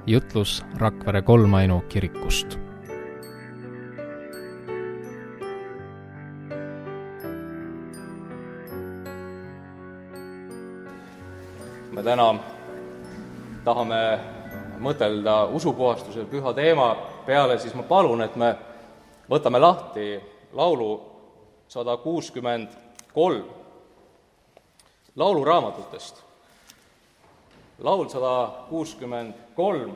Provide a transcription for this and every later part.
jutlus Rakvere Kolmainu kirikust. Me täna tahame mõtelda usupuhastuse püha teema peale, siis ma palun, et me võtame lahti laulu 163 lauluraamatutest. Laul 163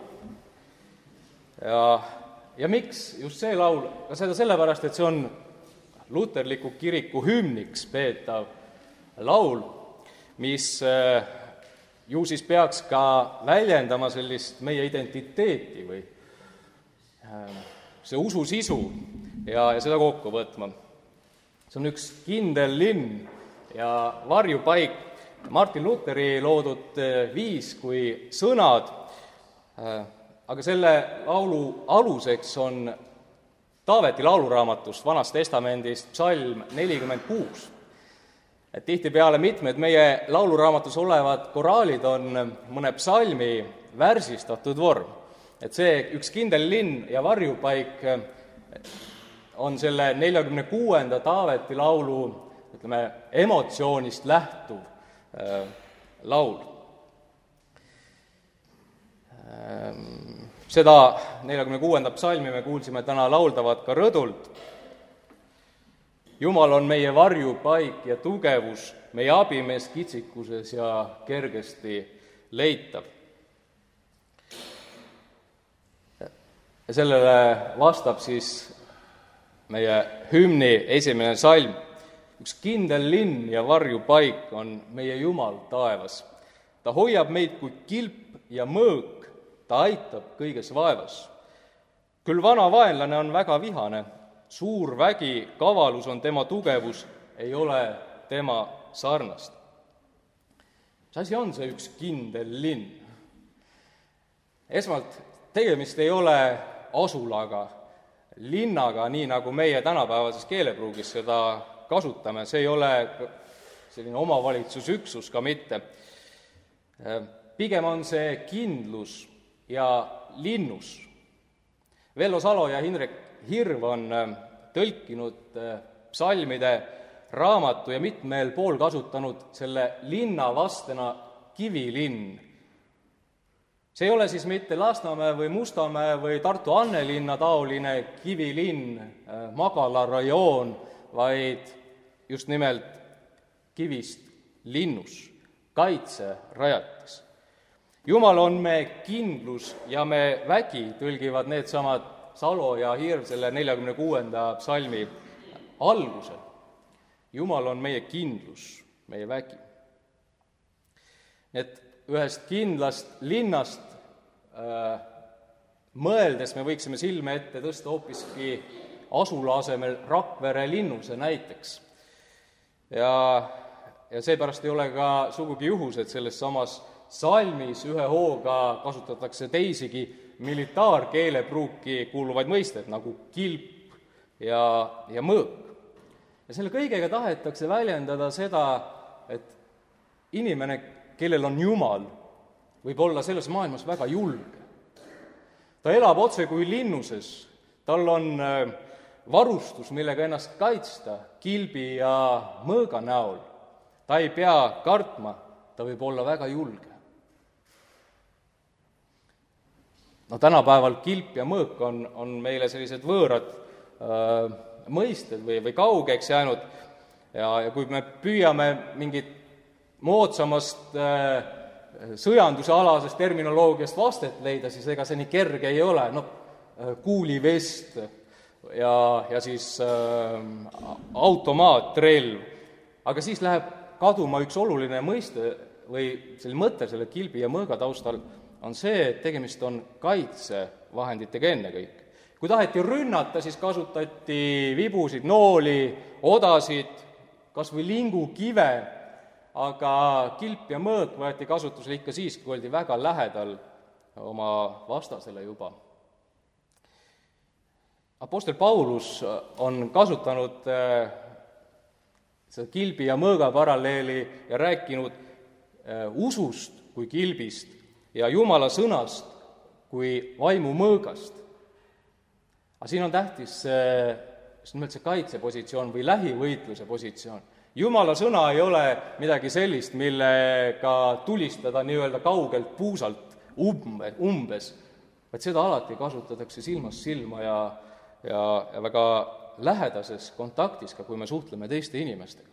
ja miks just see laul? Ka seda sellepärast, et see on luterliku kiriku hümniks peetav laul, mis ju siis peaks ka väljendama sellist meie identiteeti või see usu sisu ja seda kokku võtma. See on üks kindel linn ja varjupaik, Martin Luteri loodud viis kui sõnad, aga selle laulu aluseks on Taaveti lauluraamatust, Vanast Testamendist, psalm 46. Et tihtipeale mitmed meie lauluraamatus olevad koraalid on mõne psalmi värsistatud vorm. Et see üks kindel linn ja varjupaik on selle 46. Taaveti laulu, ütleme, emotsioonist lähtuv laul. Seda 46. psalmi me kuulsime täna lauldavat ka rõdult. Jumal on meie varjupaik ja tugevus, meie abimees kitsikuses ja kergesti leitav. Ja sellele vastab siis meie hümni esimene salm. Üks kindel linn ja varjupaik on meie Jumal taevas. Ta hoiab meid kui kilp ja mõõk, ta aitab kõiges vaevas. Küll vana vaenlane on väga vihane, suur vägi, kavalus on tema tugevus, ei ole tema sarnast. Mis asi on see üks kindel linn? Esmalt, tegemist ei ole asulaga, linnaga, nii nagu meie tänapäevases keelepruugis seda kasutame, see ei ole selline omavalitsusüksus ka mitte. Pigem on see kindlus ja linnus. Vello Salo ja Hindrek Hirv on tõlkinud psalmide raamatu ja mitmel pool kasutanud selle linna vastena kivilinn. See ei ole siis mitte Lasnamäe või Mustamäe või Tartu Annelinna taoline kivilinn, magalarajoon, vaid just nimelt kivist linnus, kaitserajatis. Jumal on me kindlus ja me vägi, tõlgivad needsamad Salo ja Hirv selle 46. psalmi algusel. Jumal on meie kindlus, meie vägi. Et ühest kindlast linnast mõeldes me võiksime silme ette tõsta hoopiski asula asemel Rakvere linnuse näiteks. Ja seepärast ei ole ka sugugi juhus, et selles samas salmis ühe hooga kasutatakse teisigi militaarkeelepruuki kuuluvaid mõisted, nagu kilp ja mõõk. Ja selle kõigega tahetakse väljendada seda, et inimene, kellel on Jumal, võib olla selles maailmas väga julge. Ta elab otse kui linnuses, tal on varustus, millega ennast kaitsta kilbi ja mõõga näol. Ta ei pea kartma, ta võib olla väga julge. No tänapäeval kilp ja mõõk on meile sellised võõrad mõisted või kaugeks jäänud ja kui me püüame mingit moodsamast sõjanduse alasest terminoloogiast vastet leida, siis ega see nii kerge ei ole. Kuulivest ja siis automaatrelv. Aga siis läheb kaduma üks oluline mõiste või selle mõte selle kilbi ja mõõga taustal on see, et tegemist on kaitsevahenditega ennekõike. Kui taheti rünnata, siis kasutati vibusid, nooli, odasid, kas või lingukive, aga kilp ja mõõk võeti kasutusele ikka siis, kui oldi väga lähedal oma vastasele juba. Apostel Paulus on kasutanud seda kilbi ja mõõga paralleeli ja rääkinud usust kui kilbist ja Jumala sõnast kui vaimumõõgast. Aga siin on tähtis just nimelt see kaitsepositsioon või lähivõitluse positsioon. Jumala sõna ei ole midagi sellist, millega tulistada nii-öelda kaugelt puusalt umbes, vaid seda alati kasutatakse silmast silma ja väga lähedases kontaktis, ka kui me suhtleme teiste inimestega.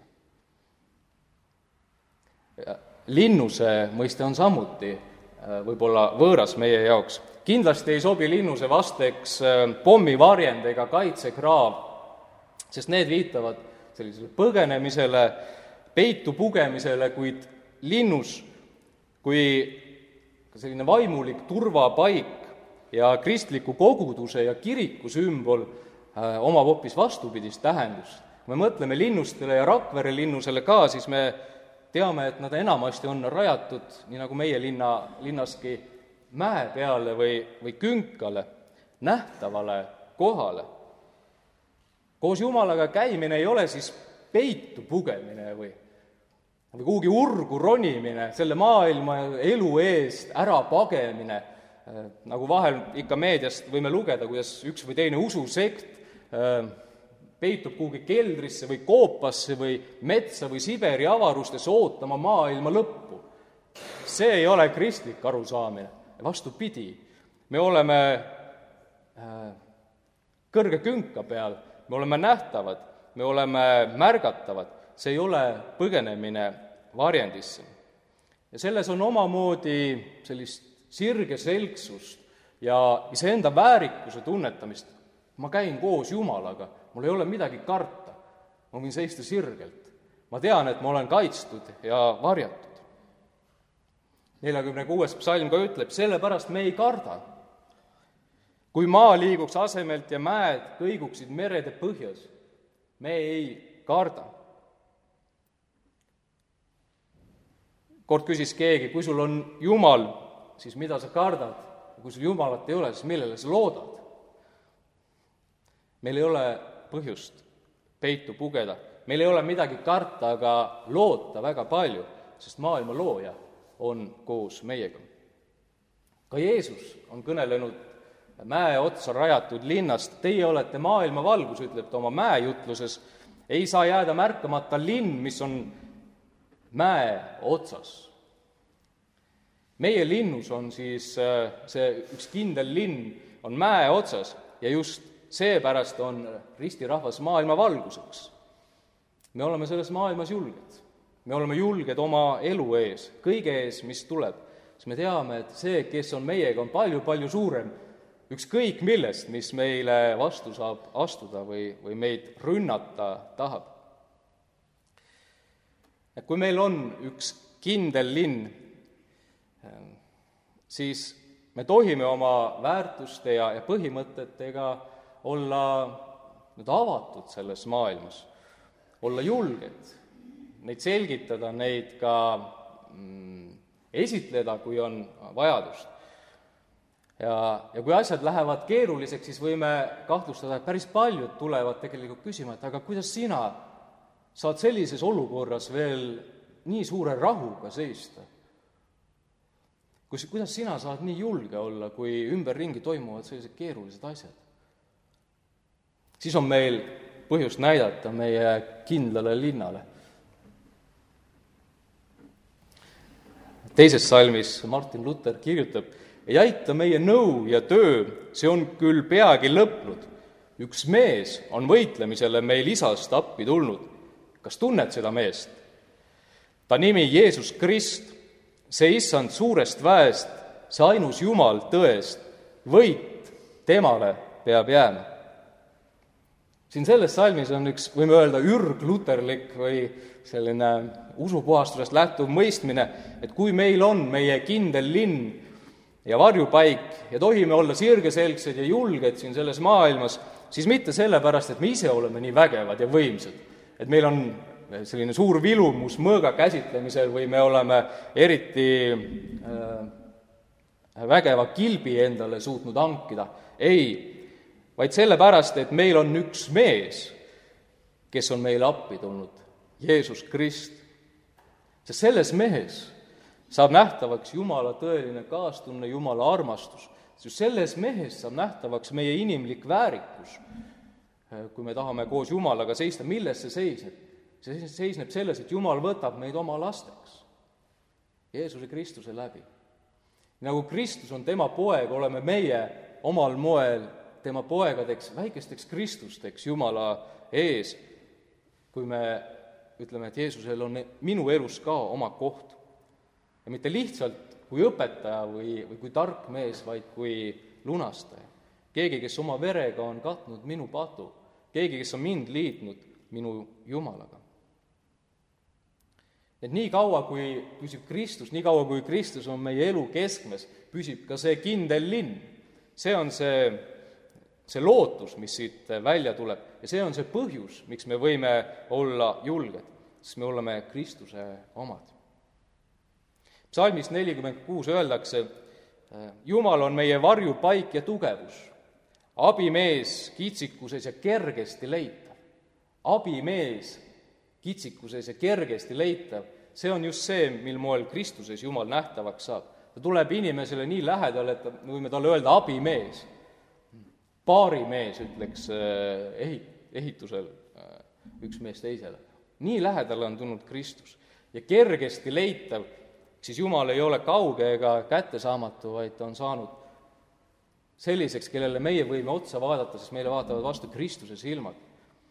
Linnuse mõiste on samuti võib-olla võõras meie jaoks. Kindlasti ei sobi linnuse vasteks pommivarjend ega kaitsekraav, sest need viitavad sellisele põgenemisele, peitu pugemisele, kuid linnus kui selline vaimulik turvapaik ja kristliku koguduse ja kiriku sümbol omab hoopis vastupidist tähendust. Kui me mõtleme linnustele ja Rakvere linnusele ka, siis me teame, et nad enamasti on rajatud, nii nagu meie linnaski, mäe peale või künkale, nähtavale kohale. Koos Jumalaga käimine ei ole siis peitu pugemine või kuhugi urgu ronimine, selle maailma elu eest ära pagemine, nagu vahel ikka meediast võime lugeda, kuidas üks või teine ususekt peitub kuhugi keldrisse või koopasse või metsa või Siberi avarustesse ootama maailma lõppu. See ei ole kristlik arusaamine. Vastupidi, me oleme kõrge künka peal, me oleme nähtavad, me oleme märgatavad, see ei ole põgenemine varjendisse. Ja selles on omamoodi sellist sirgeselgsust ja iseenda väärikuse tunnetamist. Ma käin koos Jumalaga, mul ei ole midagi karta, ma võin seista sirgelt. Ma tean, et ma olen kaitstud ja varjatud. 46. psalm ka ütleb, sellepärast me ei karda. Kui maa liiguks asemelt ja mäed kõiguksid merede põhjas, me ei karda. Kord küsis keegi, kui sul on Jumal, siis mida sa kardad? Kui sul Jumalat ei ole, siis millele sa loodad? Meil ei ole põhjust peitu pugeda. Meil ei ole midagi karta, aga loota väga palju, sest maailma looja on koos meiega. Ka Jeesus on kõnelenud mäe otsa rajatud linnast. Teie olete maailma valgus, ütleb ta oma mäejutluses. Ei saa jääda märkamata linn, mis on mäe otsas. Meie linnus on siis see üks kindel linn, on mäe otsas ja just seepärast on ristirahvas maailma valguseks. Me oleme selles maailmas julged. Me oleme julged oma elu ees, kõige ees, mis tuleb. Siis me teame, et see, kes on meiega, on palju suurem, ükskõik millest, mis meile vastu saab astuda või meid rünnata tahab. Et kui meil on üks kindel linn, siis me tohime oma väärtuste ja põhimõtetega olla nüüd avatud selles maailmas, olla julged, neid selgitada, neid ka esitleda, kui on vajadust. Ja kui asjad lähevad keeruliseks, siis võime kahtlustada, et päris paljud tulevad tegelikult küsima, et aga kuidas sina saad sellises olukorras veel nii suure rahuga seista? Kuidas sina saad nii julge olla, kui ümberringi toimuvad sellised keerulised asjad? Siis on meil põhjust näidata meie kindlale linnale. Teises salmis Martin Luther kirjutab, ei aita meie nõu ja töö, see on küll peagi lõpnud. Üks mees on võitlemisele meil isast appi tulnud. Kas tunned seda meest? Ta nimi Jeesus Krist, see issand suurest väest, see ainus Jumal tõest, võit temale peab jääma. Siin selles salmis on üks, võime öelda, ürgluterlik või selline usupuhastusest lähtuv mõistmine, et kui meil on meie kindel linn ja varjupaik ja tohime olla sirgeselgsed ja julged siin selles maailmas, siis mitte sellepärast, et me ise oleme nii vägevad ja võimsad, et meil on selline suur vilumus mõõga käsitlemisel või me oleme eriti vägeva kilbi endale suutnud hankida. Ei, vaid sellepärast, et meil on üks mees, kes on meile appi tulnud, Jeesus Krist. Sest selles mehes saab nähtavaks Jumala tõeline kaastunne, Jumala armastus. just selles mehes saab nähtavaks meie inimlik väärikus, kui me tahame koos Jumalaga seista. Milles see seisneb? See seisneb selles, et Jumal võtab meid oma lasteks Jeesuse Kristuse läbi. Nagu Kristus on tema poeg, oleme meie omal moel tema poegadeks, väikesteks Kristusteks Jumala ees, kui me ütleme, et Jeesusel on minu elus ka oma koht. Ja mitte lihtsalt kui õpetaja või kui tark mees, vaid kui lunastaja. Keegi, kes oma verega on katnud minu patu, keegi, kes on mind liitnud minu Jumalaga. Et nii kaua, kui püsib Kristus, nii kaua, kui Kristus on meie elu keskmes, püsib ka see kindel linn. See on see lootus, mis siit välja tuleb, ja see on see põhjus, miks me võime olla julged, sest me oleme Kristuse omad. Psalmis 46 öeldakse, Jumal on meie varjupaik ja tugevus, abimees kitsikuses ja kergesti leitav. Abimees kitsikuses ja kergesti leitav, see on just see, mil moel Kristuses Jumal nähtavaks saab. Ta tuleb inimesele nii lähedal, et me võime talle öelda abimees. Paarimees, ütleks ehitusel üks mees teisele. Nii lähedal on tulnud Kristus. Ja kergesti leitav, siis Jumal ei ole kauge ega kättesaamatu, vaid ta on saanud selliseks, kellele meie võime otsa vaadata, sest meile vaatavad vastu Kristuse silmad.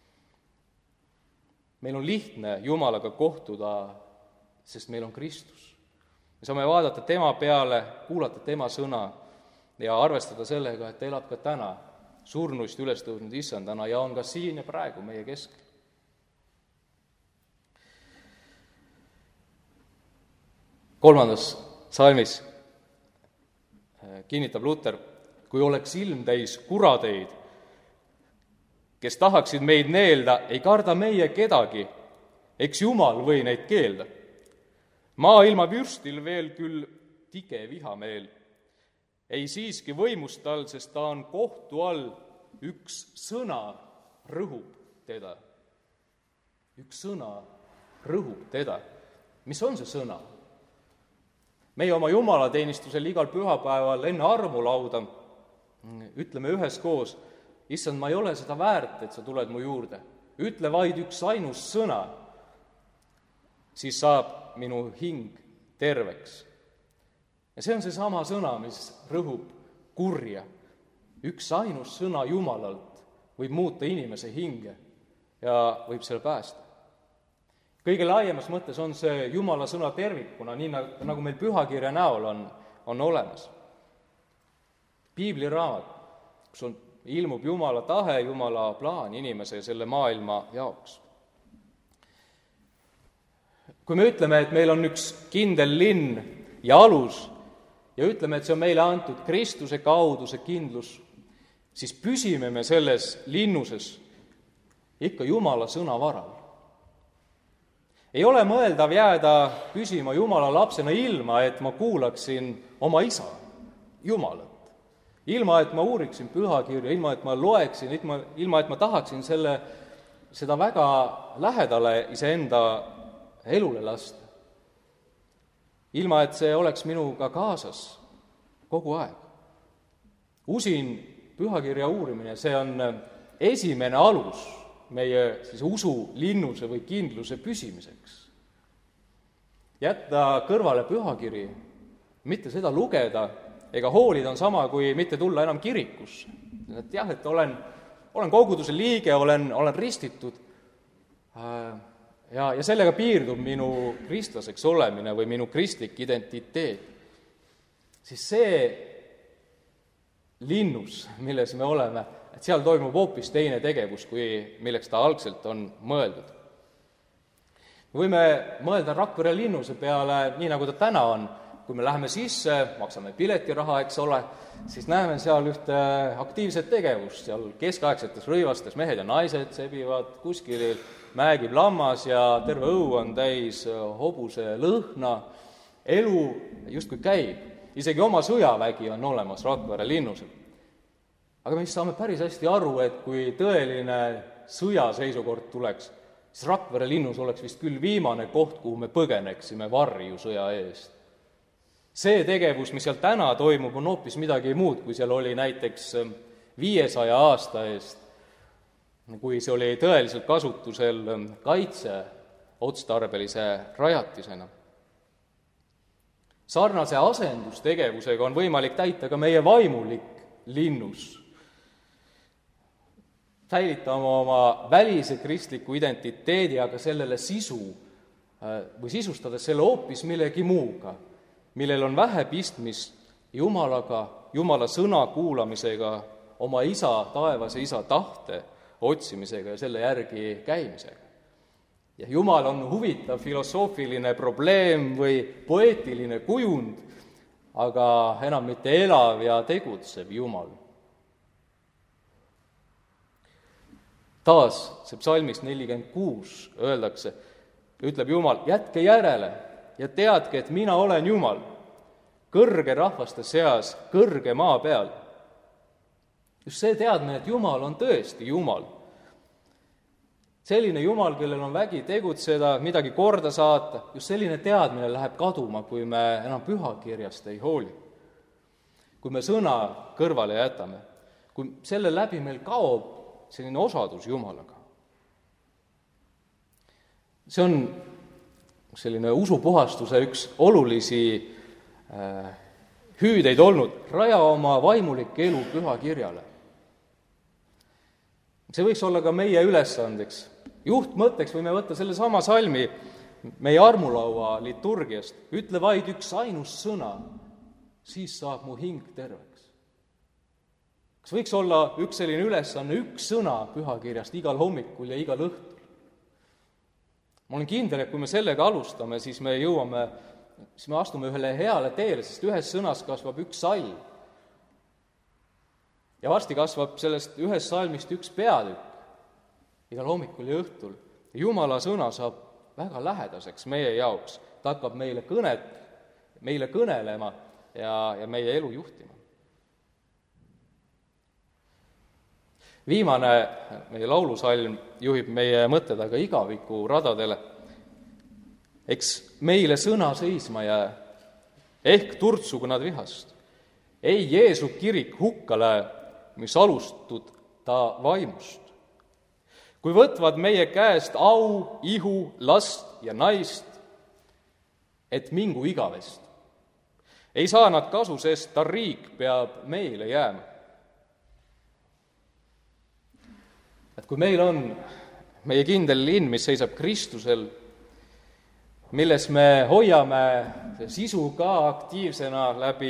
Meil on lihtne Jumalaga kohtuda, sest meil on Kristus. Me saame vaadata tema peale, kuulata tema sõna ja arvestada sellega, et ta elab ka täna surnuist üles tõusnud issandana ja on ka siin ja praegu meie keskel. Kolmandas salmis kinnitab Luter, kui oleks ilm täis kuradeid, kes tahaksid meid neelda, ei karda meie kedagi, eks Jumal või neid keelda. Maailma vürstil veel küll tige vihameel, ei siiski võimust tal, sest ta on kohtu all, üks sõna rõhub teda. Üks sõna rõhub teda. Mis on see sõna? Meie oma jumalateenistusel igal pühapäeval enne armulauda ütleme üheskoos, issand, ma ei ole seda väärt, et sa tuled mu juurde. Ütle vaid üks ainus sõna, siis saab minu hing terveks. Ja see on see sama sõna, mis rõhub kurja. Üks ainus sõna Jumalalt võib muuta inimese hinge ja võib selle päästa. Kõige laiemas mõttes on see Jumala sõna tervikuna, nii nagu meil pühakirja näol on olemas. Piibliraamat, kus ilmub Jumala tahe, Jumala plaan inimese ja selle maailma jaoks. Kui me ütleme, et meil on üks kindel linn ja alus ja ütleme, et see on meile antud Kristuse kaudu, see kindlus, siis püsime me selles linnuses ikka Jumala sõna varal. Ei ole mõeldav jääda püsima Jumala lapsena ilma, et ma kuulaksin oma isa, Jumalat. Ilma, et ma uuriksin pühakirja, ilma, et ma loeksin, ilma, et ma tahaksin seda väga lähedale iseenda elule lasta. Ilma, et see oleks minuga kaasas kogu aeg. Usin pühakirja uurimine, see on esimene alus meie siis usu linnuse või kindluse püsimiseks. Jätta kõrvale pühakiri, mitte seda lugeda ega hoolida on sama, kui mitte tulla enam kirikusse. Et jah, et olen koguduse liige, olen ristitud ja sellega piirdub minu kristlaseks olemine või minu kristlik identiteet. Siis see linnus, milles me oleme, et seal toimub hoopis teine tegevus, milleks ta algselt on mõeldud. Võime mõelda Rakvere linnuse peale nii, nagu ta täna on. Kui me läheme sisse, maksame piletiraha, eks ole, siis näeme seal ühte aktiivset tegevust. Seal keskaegsetes rõivastes mehed ja naised sebivad, kuskil mäegib lammas ja terve õu on täis hobuse lõhna. Elu justkui käib. Isegi oma sõjavägi on olemas Rakvere linnusel. Aga me saame päris hästi aru, et kui tõeline sõjaseisukord tuleks, siis Rakvere linnus oleks vist küll viimane koht, kuhu me põgeneksime varju sõja eest. See tegevus, mis seal täna toimub, on hoopis midagi muud, kui seal oli näiteks 500 aasta eest, kui see oli tõeliselt kasutusel kaitseotstarbelise rajatisena. Sarnase asendustegevusega on võimalik täita ka meie vaimulik linnus. Säilitame oma välise kristliku identiteedi, aga sellele sisu või sisustades selle hoopis millegi muuga, millel on vähe pistmist Jumalaga, Jumala sõna kuulamisega, oma isa, taevase isa tahte otsimisega ja selle järgi käimisega. Ja Jumal on huvitav filosoofiline probleem või poeetiline kujund, aga enam mitte elav ja tegutsev Jumal. Taas see psalmis 46 öeldakse, ütleb Jumal, jätke järele ja teadke, et mina olen Jumal, kõrge rahvaste seas, kõrge maa peal. Just see teadmine, et Jumal on tõesti Jumal. Selline Jumal, kellel on vägi tegutseda, midagi korda saata, just selline teadmine läheb kaduma, kui me enam pühakirjast ei hooli. Kui me sõna kõrvale jätame, kui selle läbi meil kaob selline osadus Jumalaga. See on selline usupuhastuse üks olulisi hüüdeid olnud, raja oma vaimulik elu pühakirjale. See võiks olla ka meie ülesandeks. Juhtmõtteks võime võtta selle sama salmi meie armulaua liturgiast. Ütle vaid üks ainus sõna, siis saab mu hing terveks. Kas võiks olla üks selline ülesanne, üks sõna pühakirjast igal hommikul ja igal õhtul? Ma olen kindel, et kui me sellega alustame, siis me astume ühele heale teele, sest ühes sõnas kasvab üks salm. Ja varsti kasvab sellest ühest salmist üks peatükk igal hommikul ja õhtul. Ja Jumala sõna saab väga lähedaseks meie jaoks. Ta hakkab meile kõnelema ja meie elu juhtima. Viimane meie laulusalm juhib meie mõtted aga igaviku radadele. Eks meile sõna seisma jää, ehk turtsugu nad vihast. Ei Jeesu kirik hukkale, mis alustud ta vaimust. Kui võtvad meie käest au, ihu, last ja naist, et mingu igavest. Ei saa nad kasu, sest ta riik peab meile jääma. Et kui meil on meie kindel linn, mis seisab Kristusel, milles me hoiame sisu ka aktiivsena läbi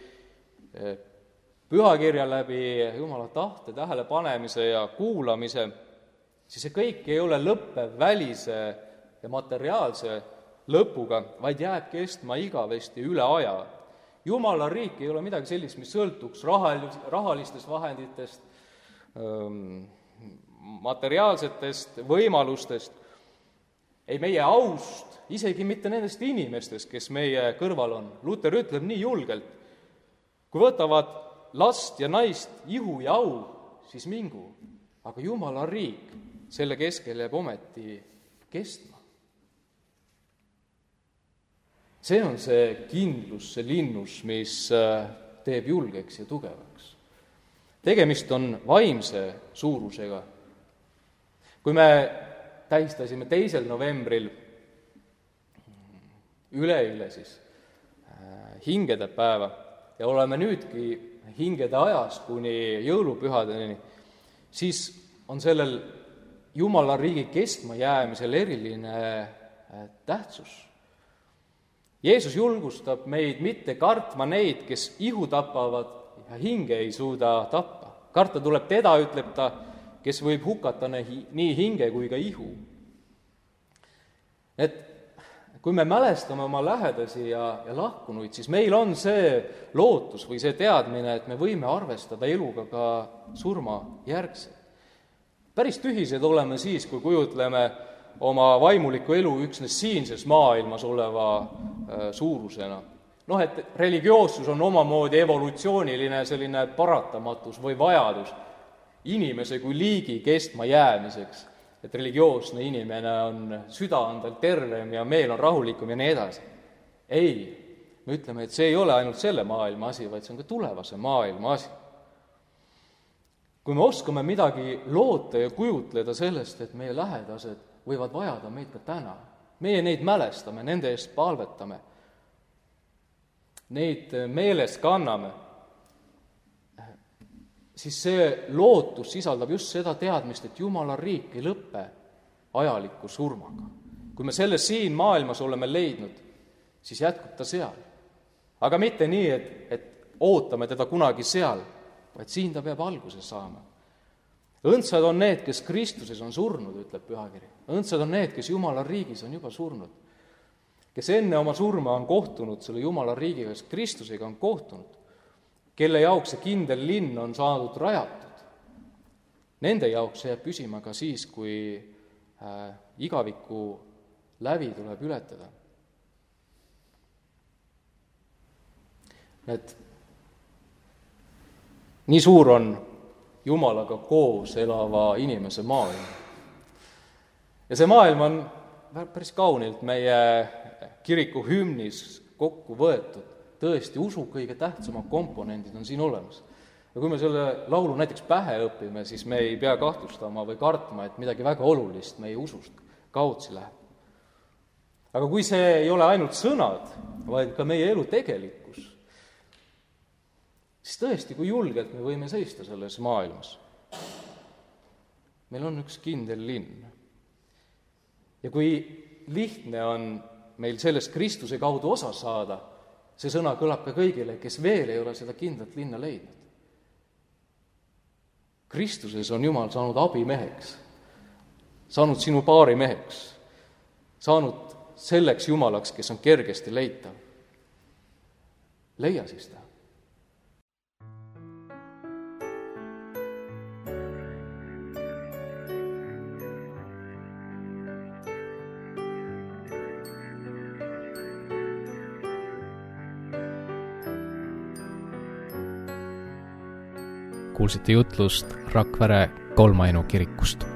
pühakirja, läbi Jumala tahte tähelepanemise ja kuulamise, siis see kõik ei ole lõppev välise ja materiaalse lõpuga, vaid jääb kestma igavesti üle aja. Jumala riik ei ole midagi sellist, mis sõltuks rahalistest vahenditest, materiaalsetest võimalustest, ei meie aust, isegi mitte nendest inimestest, kes meie kõrval on. Luter ütleb nii julgelt, kui võtavad last ja naist, ihu ja au, siis mingu, aga Jumala riik selle keskel jääb ometi kestma. See on see kindlus, see linnus, mis teeb julgeks ja tugevaks. Tegemist on vaimse suurusega. Kui me tähistasime 2. novembril üleüle siis hingede päeva ja oleme nüüdki hingede ajas kuni jõulupühadeni, siis on sellel Jumala riigi kestma jäämisel eriline tähtsus. Jeesus julgustab meid mitte kartma neid, kes ihu tapavad ja hinge ei suuda tappa. Karta tuleb teda, ütleb ta, kes võib hukata nii hinge kui ka ihu. Et kui me mälestame oma lähedasi ja lahkunuid, siis meil on see lootus või see teadmine, et me võime arvestada eluga ka surma järgselt. Päris tühised oleme siis, kui kujutleme oma vaimuliku elu üksnes siinses maailmas oleva suurusena. Et religioossus on omamoodi evolutsiooniline selline paratamatus või vajadus inimese kui liigi kestma jäämiseks, et religioosne inimene on, süda on tal tervem ja meel on rahulikum ja nii edasi. Ei, me ütleme, et see ei ole ainult selle maailma asi, vaid see on ka tulevase maailma asi. Kui me oskame midagi loota ja kujutleda sellest, et meie lähedased võivad vajada meid ka täna, meie neid mälestame, nende eest palvetame, neid meelest kanname, siis see lootus sisaldab just seda teadmist, et Jumala riik ei lõpe ajaliku surmaga. Kui me selle siin maailmas oleme leidnud, siis jätkub ta seal. Aga mitte nii, et ootame teda kunagi seal, vaid siin ta peab alguse saama. Õndsad on need, kes Kristuses on surnud, ütleb Pühakiri. Õndsad on need, kes Jumala riigis on juba surnud. Kes enne oma surma on kohtunud selle Jumala riigiga, kes Kristusega on kohtunud, kelle jaoks see kindel linn on saadud rajatud. Nende jaoks jääb püsima ka siis, kui igaviku lävi tuleb ületada. Nii suur on Jumalaga koos elava inimese maailm. Ja see maailm on päris kaunilt meie kiriku hümnis kokku võetud. Tõesti, usu kõige tähtsamad komponendid on siin olemas. Ja kui me selle laulu näiteks pähe õpime, siis me ei pea kahtlustama või kartma, et midagi väga olulist meie usust kaotsi läheb. Aga kui see ei ole ainult sõnad, vaid ka meie elu tegelikkus, siis tõesti, kui julgelt me võime seista selles maailmas. Meil on üks kindel linn. Ja kui lihtne on meil sellest Kristuse kaudu osa saada, see sõna kõlab ka kõigile, kes veel ei ole seda kindlat linna leidnud. Kristuses on Jumal saanud abimeheks, saanud sinu paarimeheks, saanud selleks Jumalaks, kes on kergesti leitav. Leia siis ta. Kuulsite jutlust Rakvere Kolmainu kirikust.